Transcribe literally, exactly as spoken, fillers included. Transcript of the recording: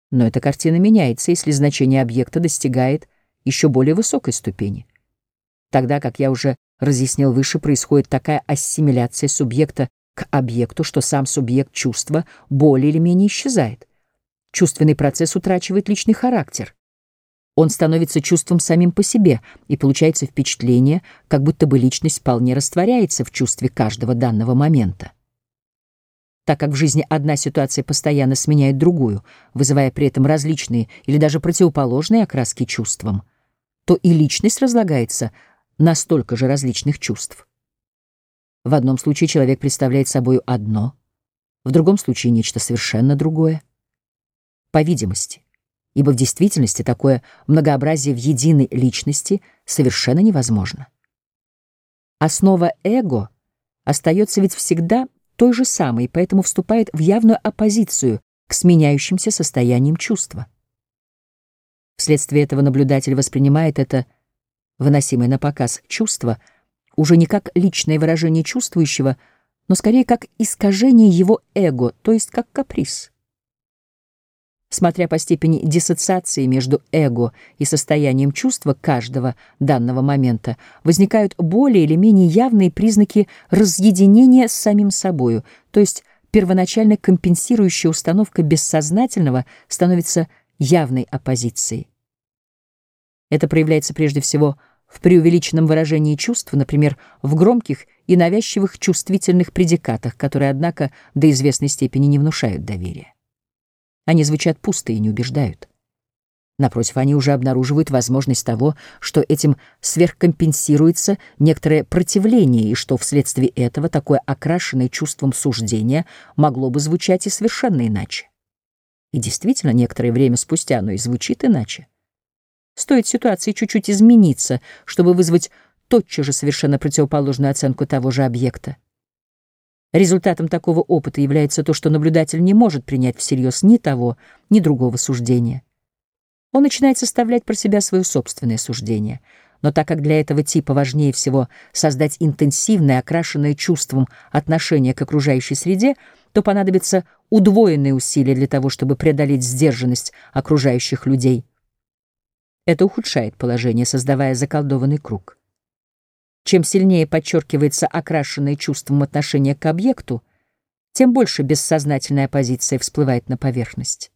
Но эта картина меняется, если значение объекта достигает еще более высокой ступени. Тогда, как я уже разъяснил выше, происходит такая ассимиляция субъекта к объекту, что сам субъект чувства более или менее исчезает. Чувственный процесс утрачивает личный характер. Он становится чувством самим по себе, и получается впечатление, как будто бы личность вполне растворяется в чувстве каждого данного момента. Так как в жизни одна ситуация постоянно сменяет другую, вызывая при этом различные или даже противоположные окраски чувствам, то и личность разлагается на столько же различных чувств. В одном случае человек представляет собой одно, в другом случае нечто совершенно другое. По видимости, ибо в действительности такое многообразие в единой личности совершенно невозможно. Основа эго остается ведь всегда той же самой, и поэтому вступает в явную оппозицию к сменяющимся состояниям чувства. Вследствие этого наблюдатель воспринимает это выносимое на показ чувство уже не как личное выражение чувствующего, но скорее как искажение его эго, то есть как каприз. Смотря по степени диссоциации между эго и состоянием чувства каждого данного момента, возникают более или менее явные признаки разъединения с самим собою, то есть первоначально компенсирующая установка бессознательного становится явной оппозицией. Это проявляется прежде всего в преувеличенном выражении чувств, например, в громких и навязчивых чувствительных предикатах, которые, однако, до известной степени не внушают доверия. Они звучат пусто и не убеждают. Напротив, они уже обнаруживают возможность того, что этим сверхкомпенсируется некоторое противление, и что вследствие этого такое окрашенное чувством суждение могло бы звучать и совершенно иначе. И действительно, некоторое время спустя оно и звучит иначе. Стоит ситуации чуть-чуть измениться, чтобы вызвать тотчас же совершенно противоположную оценку того же объекта. Результатом такого опыта является то, что наблюдатель не может принять всерьез ни того, ни другого суждения. Он начинает составлять про себя свое собственное суждение. Но так как для этого типа важнее всего создать интенсивное, окрашенное чувством отношение к окружающей среде, то понадобится удвоенные усилия для того, чтобы преодолеть сдержанность окружающих людей. Это ухудшает положение, создавая заколдованный круг. Чем сильнее подчеркивается окрашенное чувством отношение к объекту, тем больше бессознательная оппозиция всплывает на поверхность.